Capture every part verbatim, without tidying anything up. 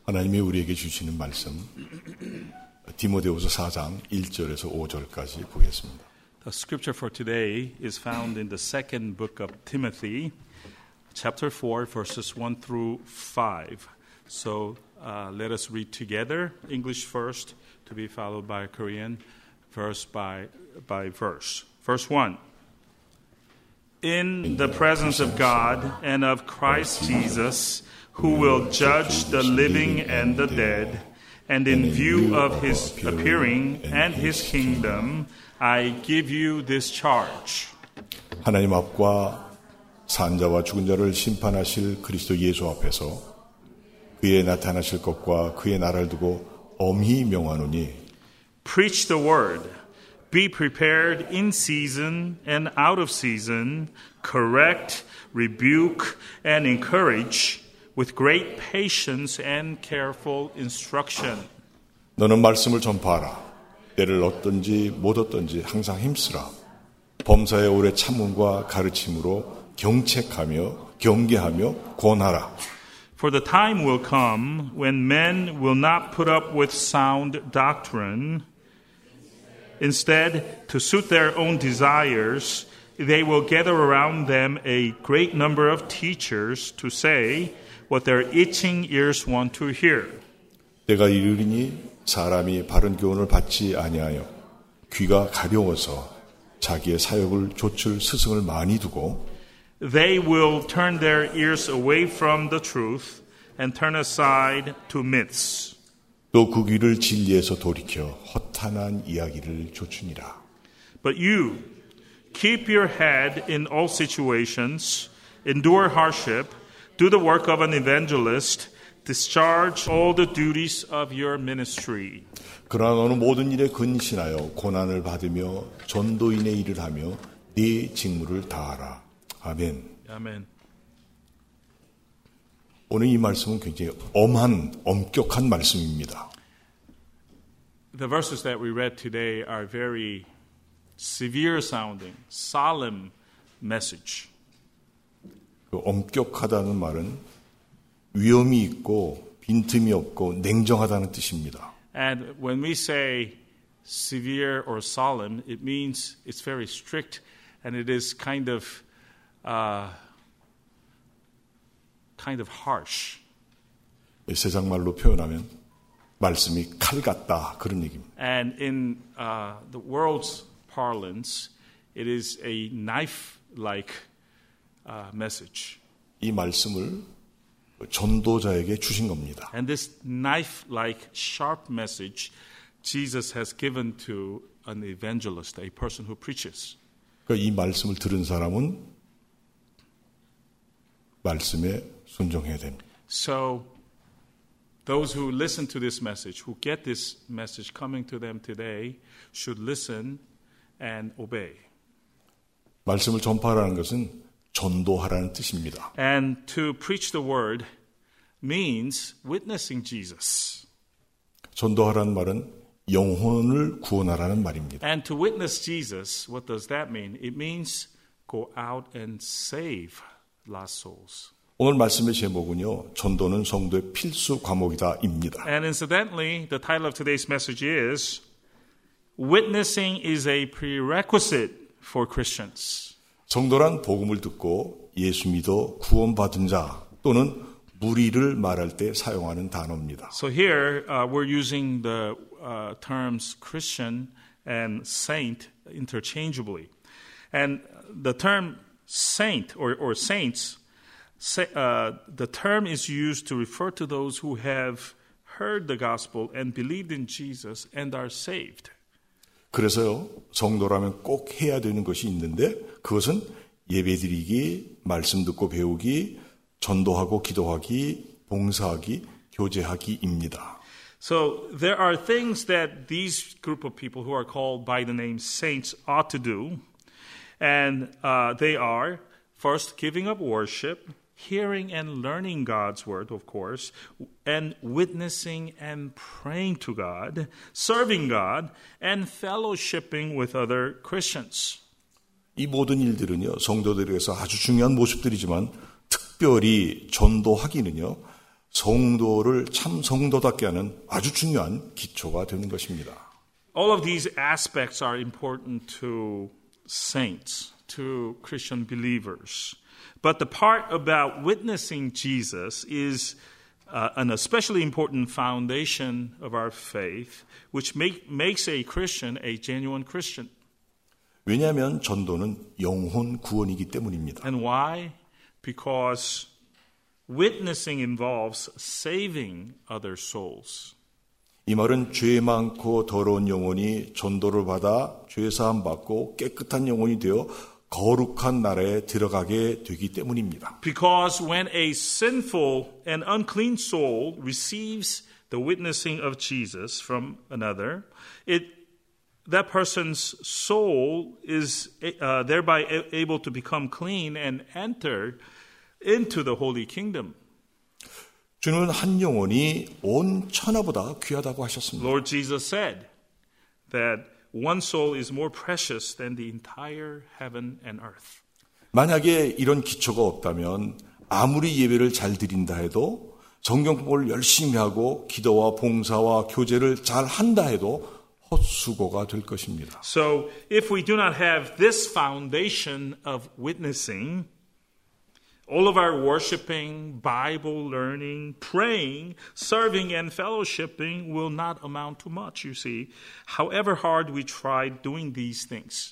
하나님이 우리에게 주시는 말씀 디모데후서 사 장 일 절에서 오 절까지 보겠습니다. The scripture for today is found in the second book of Timothy, chapter four, verses one through five. So uh, let us read together, English first, to be followed by Korean, verse by, by verse. Verse one. In the presence of God and of Christ Jesus, who will judge the living and the dead, and in view of his appearing and his kingdom, I give you this charge. 하나님 앞과 산 자와 죽은 자를 심판하실 그리스도 예수 앞에서 그의 나타나실 것과 그의 나라를 두고 엄히 명하노니 Preach the word. Be prepared in season and out of season. Correct, rebuke, and encourage with great patience and careful instruction. 너는 말씀을 전파하라. 때를 얻든지 못 얻든지 항상 힘쓰라. 범사에 오래 참음과 가르침으로 경책하며 경계하며 권하라. For the time will come when men will not put up with sound doctrine. Instead, to suit their own desires, they will gather around them a great number of teachers to say what their itching ears want to hear. 때가 이르리니 사람이 바른 교훈을 받지 아니하여 귀가 가려워서 자기의 사역을 좇을 스승을 많이 두고 They will turn their ears away from the truth and turn aside to myths. 또 그 귀를 진리에서 돌이켜 허탄한 이야기를 좇으니라. But you, keep your head in all situations, endure hardship, do the work of an evangelist, discharge all the duties of your ministry. 그러나 너는 모든 일에 근신하여 고난을 받으며 전도인의 일을 하며 네 직무를 다하라. 아멘. 아멘. 오늘 이 말씀은 굉장히 엄한, 엄격한 말씀입니다. The verses that we read today are very severe sounding, solemn message. 그 엄격하다는 말은 위험이 있고 빈틈이 없고 냉정하다는 뜻입니다. And when we say severe or solemn, it means it's very strict and it is kind of uh, kind of harsh. 세상 말로 표현하면 말씀이 칼 같다 그런 얘기입니다. And in uh, the world's parlance, it is a knife-like uh, message. 이 말씀을 전도자에게 주신 겁니다. And this knife-like sharp message Jesus has given to an evangelist, a person who preaches. 그러니까 이 말씀을 들은 사람은 말씀에 순종해야 됩니다. So those who listen to this message, who get this message coming to them today, should listen and obey. 말씀을 전파하라는 것은 전도하라는 뜻입니다. And to preach the word means witnessing Jesus. 전도하라는 말은 영혼을 구원하라는 말입니다. And to witness Jesus, what does that mean? It means go out and save lost souls. 오늘 말씀의 제목은요, 전도는 성도의 필수 과목이다입니다. And incidentally, the title of today's message is Witnessing is a prerequisite for Christians. 성도란 복음을 듣고 예수 믿어 구원받은 자 또는 무리를 말할 때 사용하는 단어입니다. So here uh, we're using the uh, terms Christian and saint interchangeably. And the term saint or, or saints, say, uh, the term is used to refer to those who have heard the gospel and believed in Jesus and are saved. 그래서요, 성도라면 꼭 해야 되는 것이 있는데 그것은 예배드리기, 말씀 듣고 배우기, 전도하고 기도하기, 봉사하기, 교제하기입니다. So there are things that these group of people who are called by the name saints ought to do. And uh, they are, first, giving up worship, hearing and learning God's word, of course, and witnessing and praying to God, serving God, and fellowshipping with other Christians. 이 모든 일들은요, 성도들에게서 아주 중요한 모습들이지만 특별히 전도하기는요, 성도를 참 성도답게 하는 아주 중요한 기초가 되는 것입니다. All of these aspects are important to saints, to Christian believers. But the part about witnessing Jesus is uh, an especially important foundation of our faith, which make, makes a Christian a genuine Christian. 왜냐하면 전도는 영혼 구원이기 때문입니다. And why? Because witnessing involves saving other souls. 이 말은 죄 많고 더러운 영혼이 전도를 받아 죄 사함 받고 깨끗한 영혼이 되어 거룩한 나라에 들어가게 되기 때문입니다. Because when a sinful and unclean soul receives the witnessing of Jesus from another, it that person's soul is uh, thereby able to become clean and enter into the holy kingdom. 주는 한 영혼이 온 천하보다 귀하다고 하셨습니다. Lord Jesus said that one soul is more precious than the entire heaven and earth. 만약에 이런 기초가 없다면 아무리 예배를 잘 드린다 해도 성경 공부를 열심히 하고 기도와 봉사와 교제를 잘 한다 해도 헛수고가 될 것입니다. So if we do not have this foundation of witnessing, all of our worshiping, Bible learning, praying, serving, and fellowshipping will not amount to much, you see, however hard we try doing these things.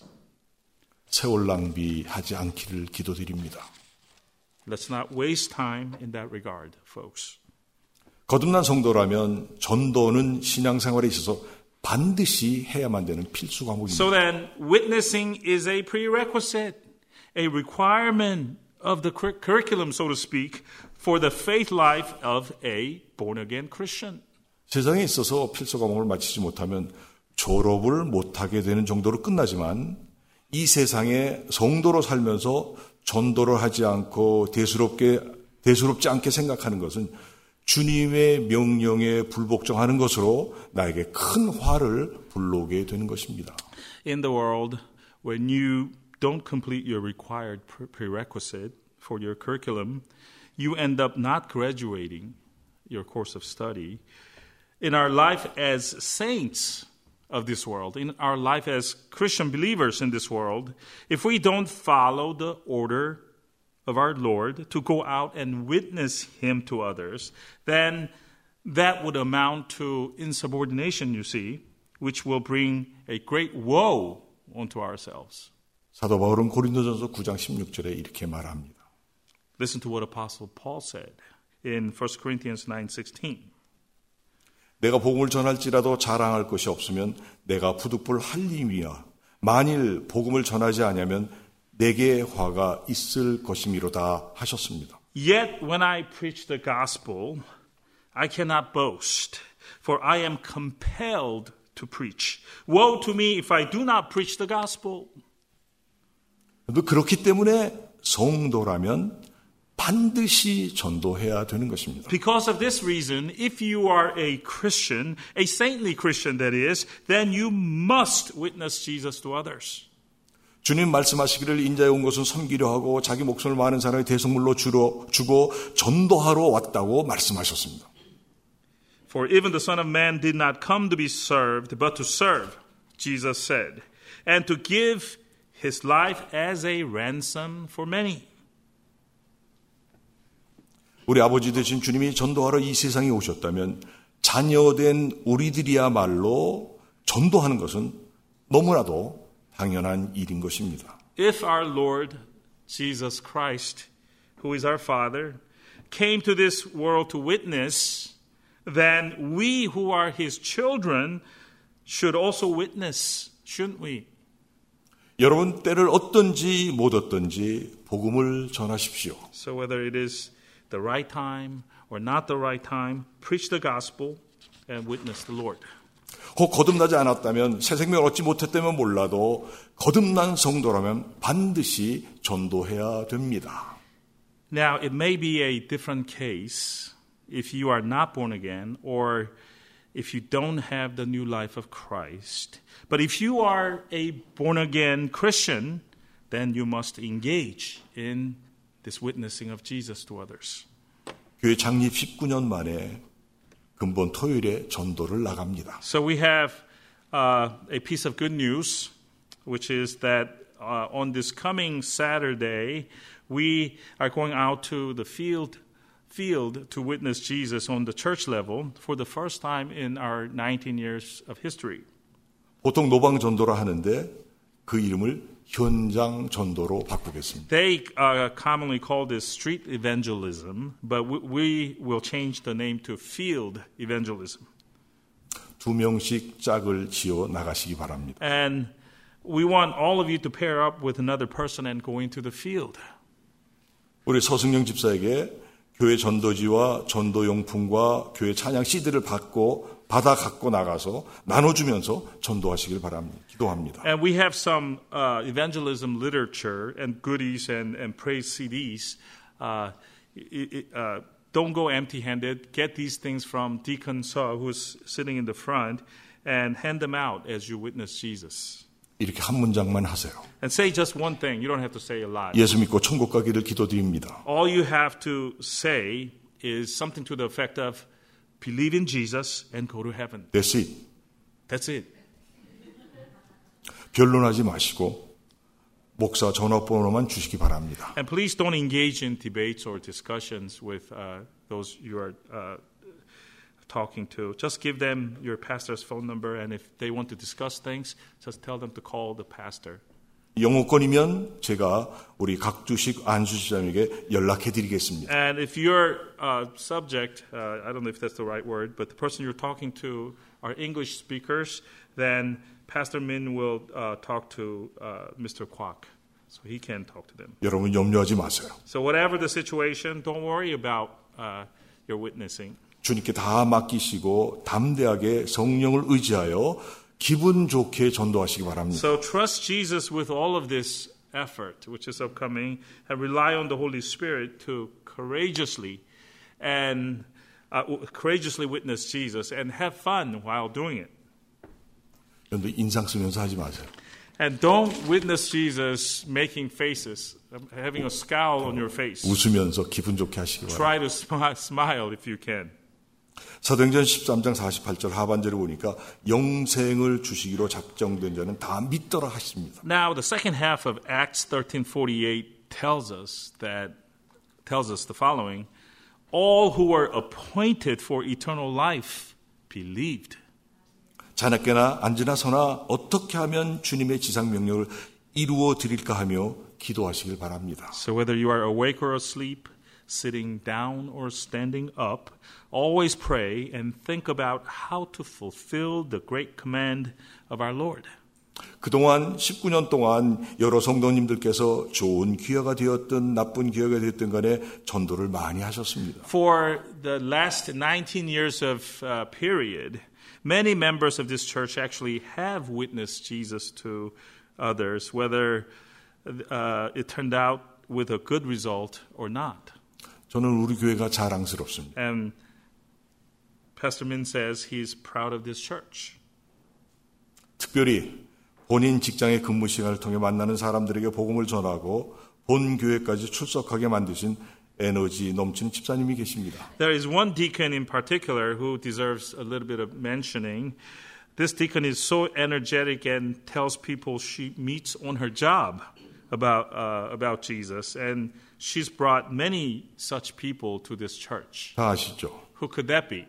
세월 낭비하지 않기를 기도드립니다. Let's not waste time in that regard, folks. 거듭난 성도라면 전도는 신앙생활에 있어서 반드시 해야만 되는 필수 과목입니다. So then, witnessing is a prerequisite, a requirement of the curriculum, so to speak, for the faith life of a born-again Christian. 세상에 있어서 필수 과목을 마치지 못하면 졸업을 못하게 되는 정도로 끝나지만 이 세상에 성도로 살면서 전도를 하지 않고 대수롭게, 대수롭지 않게 생각하는 것은 주님의 명령에 불복종하는 것으로 나에게 큰 화를 불러오게 되는 것입니다. In the world, when you don't complete your required prerequisite for your curriculum, you end up not graduating your course of study. In our life as saints of this world, in our life as Christian believers in this world, if we don't follow the order of our Lord to go out and witness Him to others, then that would amount to insubordination, you see, which will bring a great woe onto ourselves. 사도 바울은 고린도전서 구 장 십육 절에 이렇게 말합니다. Listen to what Apostle Paul said in First Corinthians nine sixteen. 내가 복음을 전할지라도 자랑할 것이 없으면 내가 부득불 할림이야. 만일 복음을 전하지 아니하면 내게 화가 있을 것이미로다 하셨습니다. Yet when I preach the gospel, I cannot boast, for I am compelled to preach. Woe to me if I do not preach the gospel. 그렇기 때문에 성도라면 반드시 전도해야 되는 것입니다. Because of this reason, if you are a Christian, a saintly Christian that is, then you must witness Jesus to others. 주님 말씀하시기를 인자에 온 것은 섬기려 하고 자기 목숨을 많은 사람의 대속물로 주로, 주고 전도하러 왔다고 말씀하셨습니다. For even the Son of Man did not come to be served, but to serve, Jesus said, and to give His life as a ransom for many. 우리 아버지 되신 주님이 전도하러 이 세상에 오셨다면 자녀된 우리들이야말로 전도하는 것은 너무나도 당연한 일인 것입니다. If our Lord Jesus Christ, who is our Father, came to this world to witness, then we who are His children should also witness, shouldn't we? 여러분 때를 얻든지 못 얻든지 복음을 전하십시오. So whether it is the right time or not the right time, preach the gospel and witness the Lord. 혹 거듭나지 않았다면 새 생명을 얻지 못했다면 몰라도 거듭난 성도라면 반드시 전도해야 됩니다. Now, it may be a different case if you are not born again or if you don't have the new life of Christ. But if you are a born again Christian, then you must engage in this witnessing of Jesus to others. 교회 창립 십구 년 만에 금번 토요일에 전도를 나갑니다. So we have uh, a piece of good news, which is that uh, on this coming Saturday, we are going out to the field field to witness Jesus on the church level for the first time in our nineteen years of history. 보통 노방 전도라 하는데 그 이름을 현장 전도로 바꾸겠습니다. They uh, commonly call this street evangelism, but we, we will change the name to field evangelism. 두 명씩 짝을 지어 나가시기 바랍니다. And we want all of you to pair up with another person and go into the field. 우리 서승영 집사에게 교회 전도지와 전도용품과 교회 찬양 씨디를 받고 받아 갖고 나가서 나눠주면서 전도하시길 바랍니다. 기도합니다. And we have some uh, evangelism literature and goodies and, and praise C Ds. Uh, it, it, uh, don't go empty-handed. Get these things from Deacon Seo, who's sitting in the front, and hand them out as you witness Jesus. 이렇게 한 문장만 하세요. And say just one thing. You don't have to say a lot. 예수 믿고 천국 가기를 기도드립니다. All you have to say is something to the effect of believe in Jesus and go to heaven. That's it. That's it. 변론하지 마시고 목사 전화번호만 주시기 바랍니다. And please don't engage in debates or discussions with uh, those you are uh, talking to. Just give them your pastor's phone number, and if they want to discuss things, just tell them to call the pastor. 영어권이면 제가 우리 각주식 안수지장에게 연락해드리겠습니다. And if your uh, subject, uh, I don't know if that's the right word, but the person you're talking to are English speakers, then Pastor Min will uh, talk to uh, Mister Kwok, so he can talk to them. 여러분 염려하지 마세요. So whatever the situation, don't worry about uh, your witnessing. 주님께 다 맡기시고 담대하게 성령을 의지하여 기분 좋게 전도하시기 바랍니다. So trust Jesus with all of this effort, which is upcoming, and rely on the Holy Spirit to courageously and uh, courageously witness Jesus and have fun while doing it. 그런데 인상 쓰면서 하지 마세요. And don't witness Jesus making faces, having a scowl on your face. 웃으면서 기분 좋게 하시기 바랍니다. Try to smi- smile if you can. 사도행전 십삼 장 사십팔 절 하반절에 보니까 영생을 주시기로 작정된 자는 다 믿더라 하십니다. Now the second half of Acts thirteen forty-eight tells us that tells us the following: all who were appointed for eternal life believed. 자나깨나 앉으나 서나 어떻게 하면 주님의 지상 명령을 이루어 드릴까 하며 기도하시길 바랍니다. So whether you are awake or asleep, sitting down or standing up, always pray and think about how to fulfill the great command of our Lord. 그동안 십구 년 동안 여러 성도님들께서 좋은 기회가 되었든 나쁜 기회가 되었든 간에 전도를 많이 하셨습니다. For the last nineteen years of uh, period, many members of this church actually have witnessed Jesus to others, whether uh, it turned out with a good result or not. 저는 우리 교회가 자랑스럽습니다. And Pastor Min says he's proud of this church. 특별히 본인 직장의 근무 시간을 통해 만나는 사람들에게 복음을 전하고 본 교회까지 출석하게 만드신 에너지 넘치는 집사님이 계십니다. There is one deacon in particular who deserves a little bit of mentioning. This deacon is so energetic and tells people she meets on her job about uh, about Jesus, and she's brought many such people to this church. 다 아시죠? Who could that be?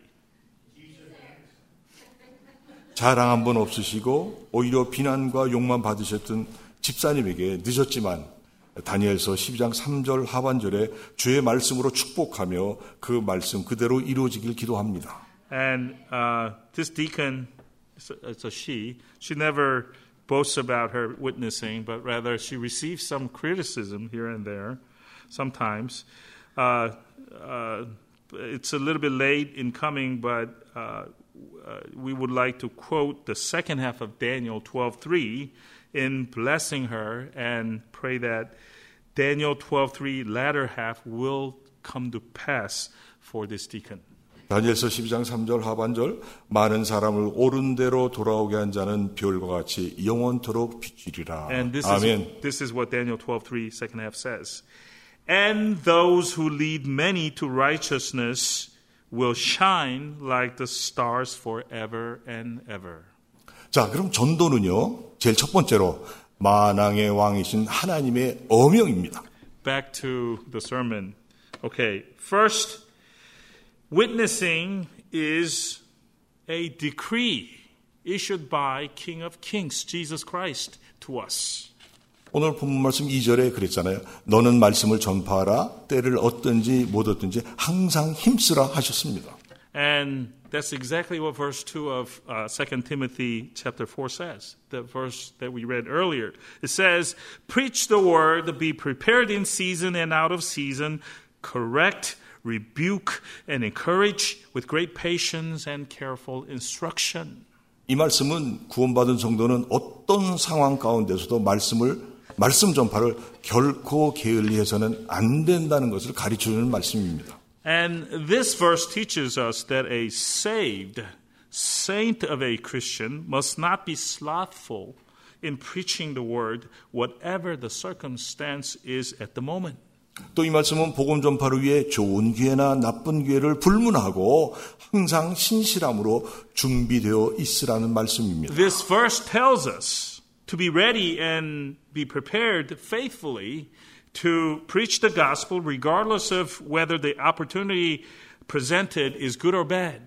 자랑 한 번 없으시고 오히려 비난과 욕만 받으셨던 집사님에게 늦었지만 다니엘서 십이 장 삼 절 하반절에 주의 말씀으로 축복하며 그 말씀 그대로 이루어지길 기도합니다. And uh, this deacon, it's a, it's a she, she never boasts about her witnessing, but rather she receives some criticism here and there sometimes. Uh, uh, it's a little bit late in coming, but uh, uh, we would like to quote the second half of Daniel twelve three in blessing her and pray that Daniel twelve three latter half will come to pass for this deacon. 다니엘서 십이 장 삼 절 하반절 많은 사람을 옳은 대로 돌아오게 한 자는 별과 같이 영원토록 빛이리라. And this 아멘. is, this is what Daniel twelve three second half says. and those who lead many to righteousness will shine like the stars forever and ever. 자, 그럼 전도는요, 제일 첫 번째로 만왕의 왕이신 하나님의 어명입니다. Back to the sermon. Okay, first, witnessing is a decree issued by King of Kings, Jesus Christ, to us. 오늘 본문 말씀 이 절에 그랬잖아요. 너는 말씀을 전파하라. 때를 얻든지 못 얻든지 항상 힘쓰라 하셨습니다. And that's exactly what verse two of uh, Second Timothy chapter four says, the verse that we read earlier. It says, preach the word, be prepared in season and out of season, correct, rebuke, and encourage with great patience and careful instruction. 이 말씀은 구원받은 성도는 어떤 상황 가운데서도 말씀을 말씀 전파를 결코 게을리해서는 안 된다는 것을 가르쳐주는 말씀입니다. And this verse teaches us that a saved saint of a Christian must not be slothful in preaching the word, whatever the circumstance is at the moment. 또 이 말씀은 복음 전파를 위해 좋은 기회나 나쁜 기회를 불문하고 항상 신실함으로 준비되어 있으라는 말씀입니다. This verse tells us to be ready and be prepared faithfully to preach the gospel regardless of whether the opportunity presented is good or bad.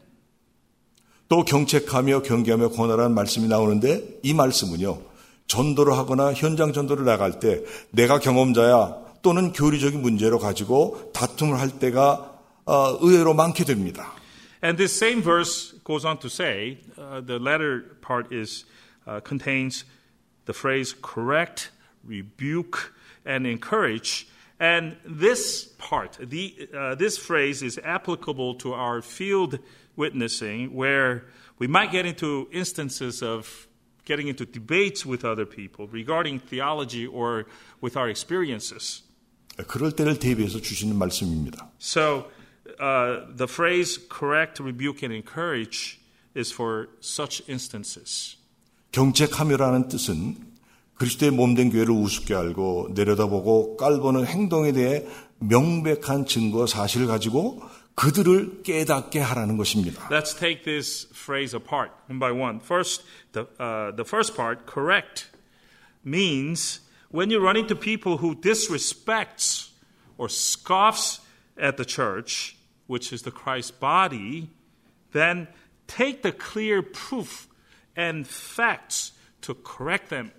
또 경책하며 경계하며 권하라는 말씀이 나오는데 이 말씀은요. 전도를 하거나 현장 전도를 나갈 때 내가 경험자야 또는 교리적인 문제로 가지고 다툼을 할 때가 어, 의외로 많게 됩니다. And this same verse goes on to say, uh, the latter part is uh, contains the phrase correct, rebuke, and encourage. And this part, the, uh, this phrase is applicable to our field witnessing, where we might get into instances of getting into debates with other people regarding theology or with our experiences. 그럴 때를 대비해서 주시는 말씀입니다. So uh, the phrase correct, rebuke, and encourage is for such instances. 경책하며라는 뜻은 그리스도의 몸된 교회를 우습게 알고 내려다보고 깔보는 행동에 대해 명백한 증거 사실을 가지고 그들을 깨닫게 하라는 것입니다. Let's take this phrase apart one by one. First, the, uh, the first part, correct, means when you run into people who disrespects or scoffs at the church, which is the Christ body, then take the clear proof and facts to correct them.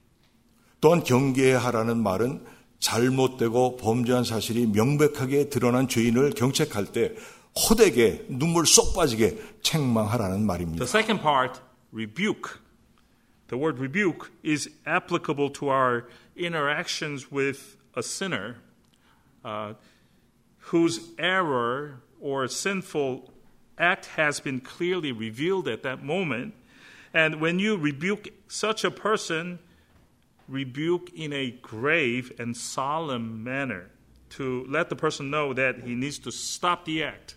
또한 경계하라는 말은 잘못되고 범죄한 사실이 명백하게 드러난 죄인을 경책할 때 호되게 눈물 쏙 빠지게 책망하라는 말입니다. The second part, rebuke. The word rebuke is applicable to our interactions with a sinner uh, whose error or sinful act has been clearly revealed at that moment. And when you rebuke such a person, rebuke in a grave and solemn manner to let the person know that he needs to stop the act.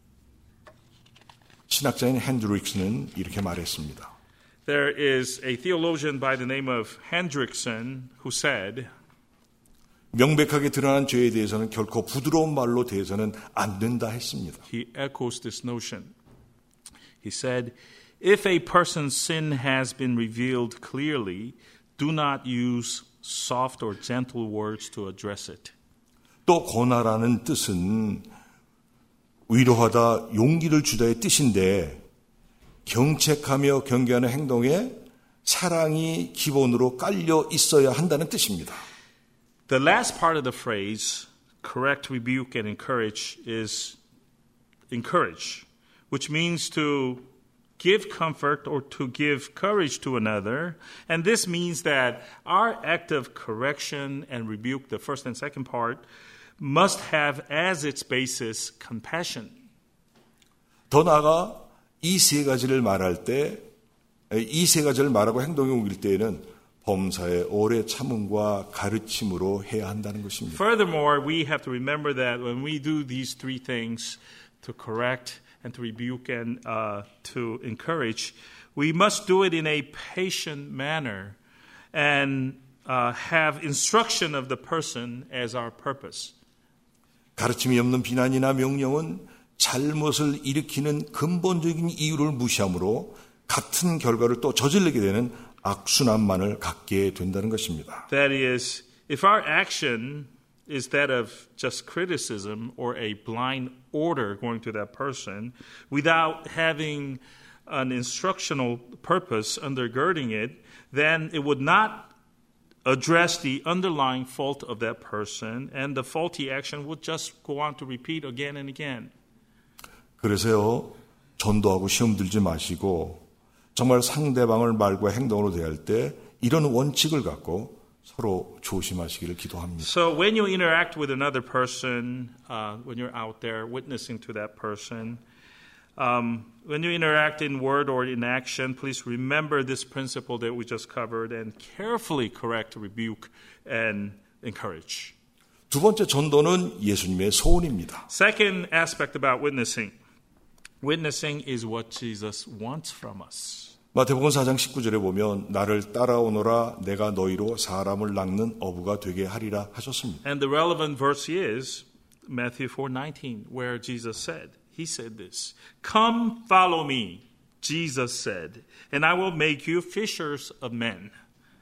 신학자인 핸드릭스는 이렇게 말했습니다. There is a theologian by the name of Hendrickson who said, 명백하게 드러난 죄에 대해서는 결코 부드러운 말로 대해서는 안 된다 했습니다. He echoes this notion. He said, if a person's sin has been revealed clearly, do not use soft or gentle words to address it. 또 권하라는 뜻은 위로하다, 용기를 주다의 뜻인데 경책하며 경계하는 행동에 사랑이 기본으로 깔려 있어야 한다는 뜻입니다. The last part of the phrase, correct, rebuke, and encourage, is encourage, which means to give comfort or to give courage to another. And this means that our act of correction and rebuke, the first and second part, must have as its basis compassion. 더 나아가 이 세 가지를 말할 때, 이 세 가지를 말하고 행동에 옮길 때에는 범사의 오래 참음과 가르침으로 해야 한다는 것입니다. Furthermore, we have to remember that when we do these three things, to correct and to rebuke and uh, to encourage, we must do it in a patient manner and uh, have instruction of the person as our purpose. 가르침이 없는 비난이나 명령은 잘못을 일으키는 근본적인 이유를 무시함으로 같은 결과를 또 저지르게 되는 악순환만을 갖게 된다는 것입니다. That is, if our action is that of just criticism or a blind order going to that person without having an instructional purpose undergirding it, then it would not address the underlying fault of that person, and the faulty action would just go on to repeat again and again. 그래서요, 전도하고 시험 들지 마시고 정말 상대방을 말과 행동으로 대할 때 이런 원칙을 갖고 서로 조심하시기를 기도합니다. So when you interact with another person, uh, when you're out there witnessing to that person, um, when you interact in word or in action, please remember this principle that we just covered and carefully correct, rebuke, and encourage. 두 번째 전도는 예수님의 소원입니다. Second aspect about witnessing. Witnessing is what Jesus wants from us. 마태복음 사 장 십구 절에 보면 나를 따라오너라 내가 너희로 사람을 낚는 어부가 되게 하리라 하셨습니다. And the relevant verse is Matthew four nineteen, where Jesus said, he said this, "Come follow me," Jesus said, "and I will make you fishers of men."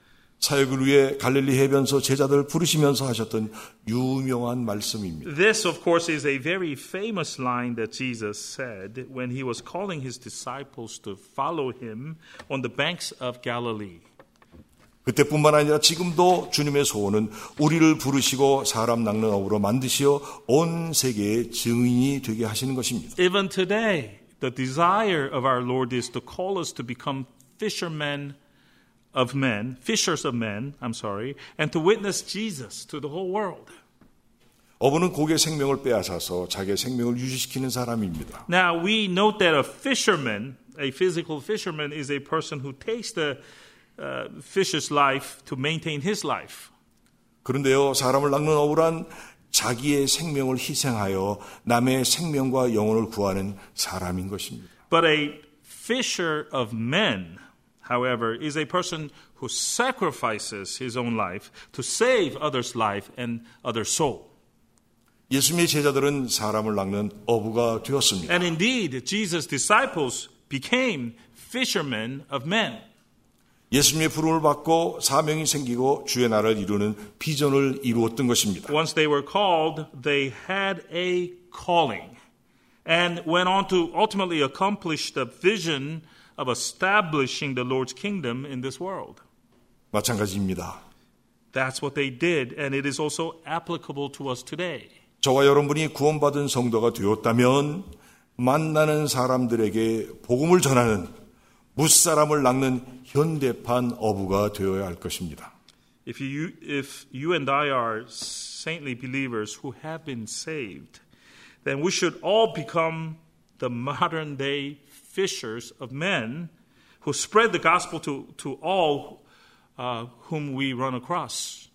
사역을 위해 갈릴리 해변서 제자들을 부르시면서 하셨던 유명한 말씀입니다. This, of course, is a very famous line that Jesus said when he was calling his disciples to follow him on the banks of Galilee. 그때뿐만 아니라 지금도 주님의 소원은 우리를 부르시고 사람 낚는 어부로 만드시어 온 세계의 증인이 되게 하시는 것입니다. Even today, the desire of our Lord is to call us to become fishermen of men, fishers of men, I'm sorry, and to witness Jesus to the whole world. 어부는 고기의 생명을 빼앗아서 자기의 생명을 유지시키는 사람입니다. Now, we note that a fisherman, a physical fisherman, is a person who takes the uh, fish's life to maintain his life. 그런데요, 사람을 낚는 어부란 자기의 생명을 희생하여 남의 생명과 영혼을 구하는 사람인 것입니다. But a fisher of men, however, is a person who sacrifices his own life to save others' life and others' soul. 예수님의 제자들은 사람을 낚는 어부가 되었습니다. And indeed, Jesus' disciples became fishermen of men. 예수님의 부름을 받고 사명이 생기고 주의 나라를 이루는 비전을 이루었던 것입니다. Once they were called, they had a calling and went on to ultimately accomplish the vision of establishing the Lord's kingdom in this world. 마찬가지입니다. That's what they did, and it is also applicable to us today. 저와 여러분이 구원받은 성도가 되었다면 만나는 사람들에게 복음을 전하는 무사람을 낚는 현대판 어부가 되어야 할 것입니다. If you, if you and I are saintly believers who have been saved, then we should all become the modern day fishers of men who spread the gospel to, to all uh, whom we run across.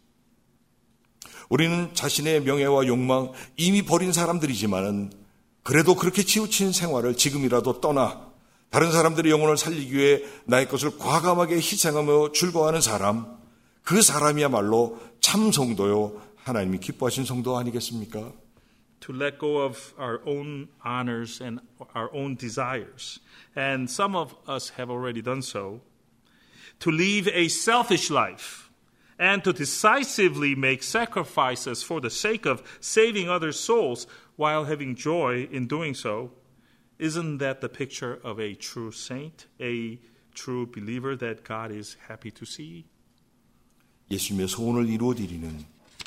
우리는 자신의 명예와 욕망 이미 버린 사람들이지만은 그래도 그렇게 치우친 생활을 지금이라도 떠나 다른 사람들의 영혼을 살리기 위해 나의 것을 과감하게 희생하며 즐거워하는 사람, 그 사람이야말로 참 성도요, 하나님이 기뻐하신 성도 아니겠습니까? To let go of our own honors and our own desires. And some of us have already done so. To live a selfish life and to decisively make sacrifices for the sake of saving others' souls while having joy in doing so. Isn't that the picture of a true saint, a true believer that God is happy to see? 예수님의 소원을 이루어드리는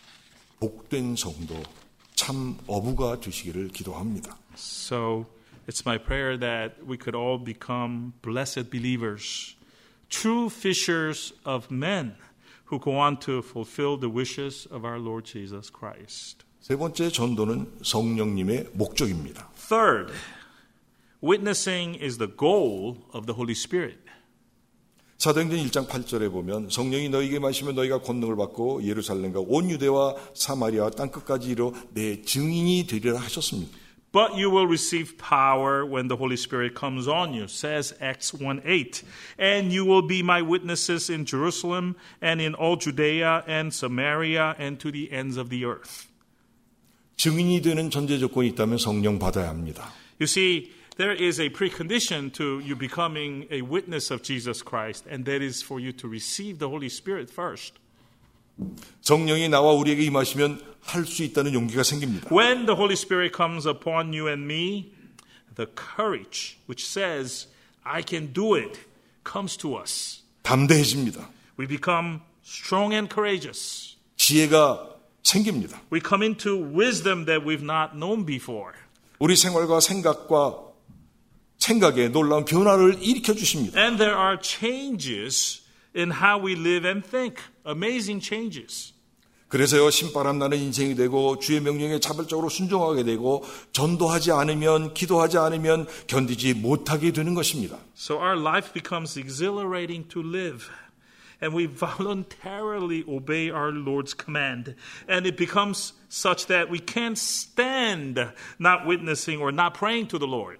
복된 성도, 참 어부가 되시기를 기도합니다. So it's my prayer that we could all become blessed believers, true fishers of men who go on to fulfill the wishes of our Lord Jesus Christ. 세 번째 전도는 성령님의 목적입니다. Third, witnessing is the goal of the Holy Spirit. 사도행전 일 장 팔 절에 보면 성령이 너희에게 마시면 너희가 권능을 받고 예루살렘과 온 유대와 사마리아와 땅끝까지 이르러 내 증인이 되리라 하셨습니다. But you will receive power when the Holy Spirit comes on you, says Acts one eight. And you will be my witnesses in Jerusalem and in all Judea and Samaria and to the ends of the earth. 증인이 되는 전제 조건이 있다면 성령 받아야 합니다. You see, there is a precondition to you becoming a witness of Jesus Christ, and that is for you to receive the Holy Spirit first. 성령이 나와 우리에게 임하시면 할 수 있다는 용기가 생깁니다. When the Holy Spirit comes upon you and me, the courage which says, I can do it, comes to us. 담대해집니다. We become strong and courageous. 지혜가 생깁니다. We come into wisdom that we've not known before. 우리 생활과 생각과 생각에 놀라운 변화를 일으켜 주십니다. And there are changes in how we live and think. Amazing changes. 그래서요, 신바람 나는 인생이 되고 주의 명령에 자발적으로 순종하게 되고 전도하지 않으면, 기도하지 않으면 견디지 못하게 되는 것입니다. So our life becomes exhilarating to live. And we voluntarily obey our Lord's command. And it becomes such that we can't stand not witnessing or not praying to the Lord.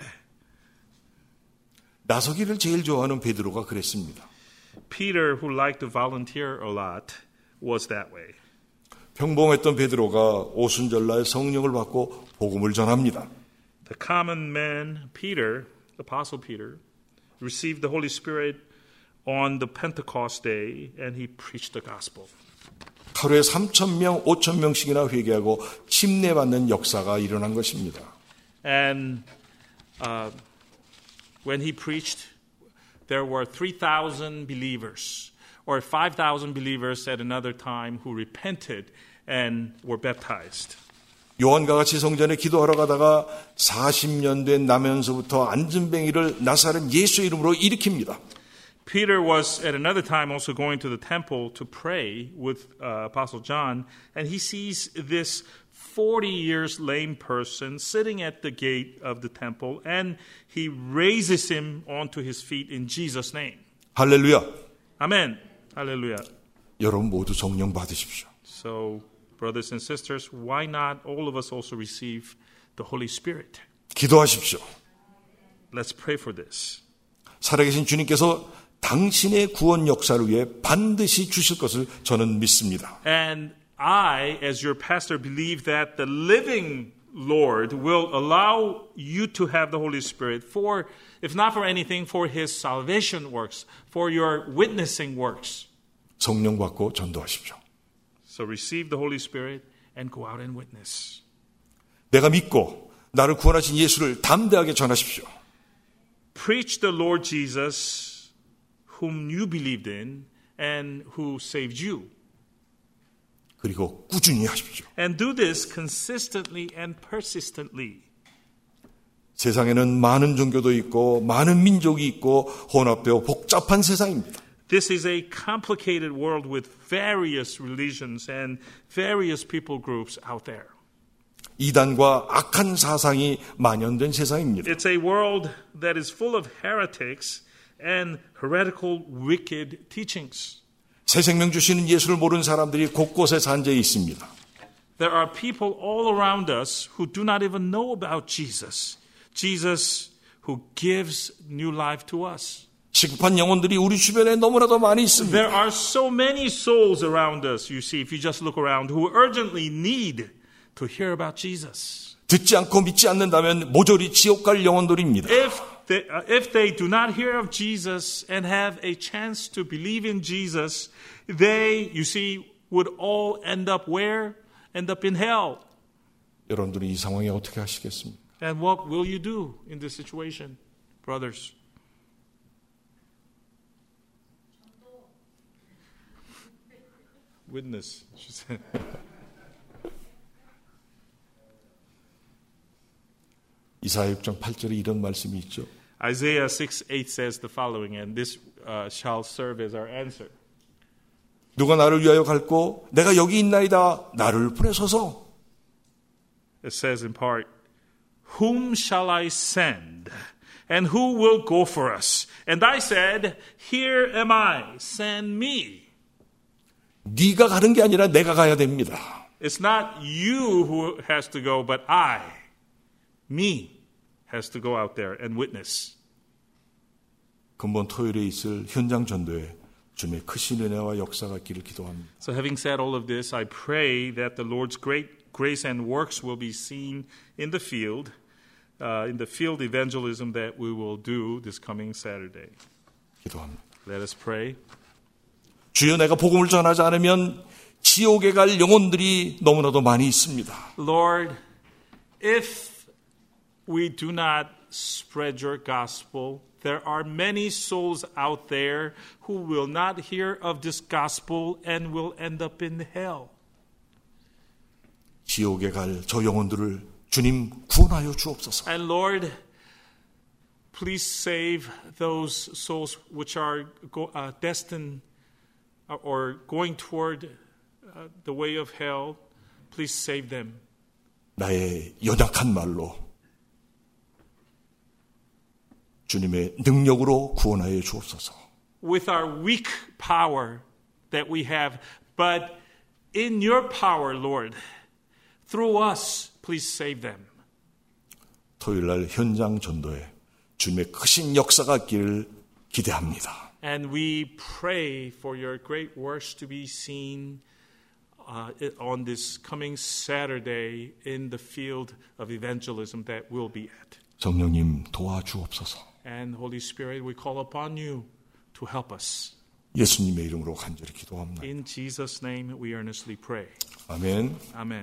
나서기를 제일 좋아하는 베드로가 그랬습니다. Peter, who liked to volunteer a lot, was that way. 평범했던 베드로가 오순절날 성령을 받고 복음을 전합니다. The common man, Peter, Apostle Peter, received the Holy Spirit on the Pentecost day, and he preached the gospel. 하루에 삼천 명, 오천 명씩이나 회개하고 침례받는 역사가 일어난 것입니다. And uh, when he preached, there were three thousand believers, or five thousand believers at another time who repented and were baptized. 요한과 같이 성전에 기도하러 가다가 사십 년 된 나면서부터 안진뱅이를 나사렛 예수 이름으로 일으킵니다. Peter was at another time also going to the temple to pray with uh, Apostle John, and he sees this forty years lame person sitting at the gate of the temple, and he raises him onto his feet in Jesus' name. 할렐루야. Amen. Hallelujah. 여러분 모두 성령 받으십시오. So, brothers and sisters, why not all of us also receive the Holy Spirit? 기도하십시오. Let's pray for this. 살아계신 주님께서 당신의 구원 역사를 위해 반드시 주실 것을 저는 믿습니다. And I, as your pastor, believe that the living Lord will allow you to have the Holy Spirit for, if not for anything, for His salvation works, for your witnessing works. 성령 받고 전도하십시오. So receive the Holy Spirit and go out and witness. 내가 믿고 나를 구원하신 예수를 담대하게 전하십시오. Preach the Lord Jesus, whom you believed in and who saved you. 그리고 꾸준히 하십시오. And do this consistently and persistently. 세상에는 많은 종교도 있고 많은 민족이 있고 혼합되어 복잡한 세상입니다. This is a complicated world with various religions and various people groups out there. 이단과 악한 사상이 만연된 세상입니다. It's a world that is full of heretics and heretical wicked teachings. 새 생명 주시는 예수를 모르는 사람들이 곳곳에 산재해 있습니다. There are people all around us who do not even know about Jesus. Jesus who gives new life to us. 시급한 영혼들이 우리 주변에 너무나도 많이 있습니다. There are so many souls around us, you see, if you just look around, who urgently need to hear about Jesus. 듣지 않고 믿지 않는다면 모조리 지옥 갈 영혼들입니다. If they, uh, if they do not hear of Jesus and have a chance to believe in Jesus, they, you see, would all end up where? End up in hell. 여러분들이 이 상황에 어떻게 하시겠습니까? And what will you do in this situation, brothers? Witness, she said. 이사야 육 장 팔 절에 이런 말씀이 있죠. Isaiah six eight says the following, and this uh, shall serve as our answer. 누가 나를 위하여 갈고 내가 여기 있나이다. 나를 보내소서. It says in part, Whom shall I send? And who will go for us? And I said, Here am I, send me. 네가 가는 게 아니라 내가 가야 됩니다. It's not you who has to go, but I, me, has to go out there and witness. 금번 토요일에 있을 현장 전도에 주님의 크신 은혜와 역사가 있기를 기도합니다. So having said all of this, I pray that the Lord's great grace and works will be seen in the field, uh, in the field evangelism that we will do this coming Saturday. 기도합니다. Let us pray. 주여, 내가 복음을 전하지 않으면 지옥에 갈 영혼들이 너무나도 많이 있습니다. Lord, if we do not spread your gospel, there are many souls out there who will not hear of this gospel and will end up in hell. 지옥에 갈 저 영혼들을 주님 구원하여 주옵소서. And Lord, please save those souls which are go, uh, destined or going toward uh, the way of hell. Please save them. 나의 연약한 말로 주님의 능력으로 구원하여 주옵소서. With our weak power that we have, but in your power, Lord, through us, please save them. 토요일 날 현장 전도에 주님의 크신 역사가 있기를 기대합니다. And we pray for your great works to be seen uh, on this coming Saturday in the field of evangelism that we'll be at. 성령님 도와주옵소서. And Holy Spirit, we call upon you to help us. 예수님의 이름으로 간절히 기도합니다. In Jesus' name we earnestly pray. 아멘. Amen.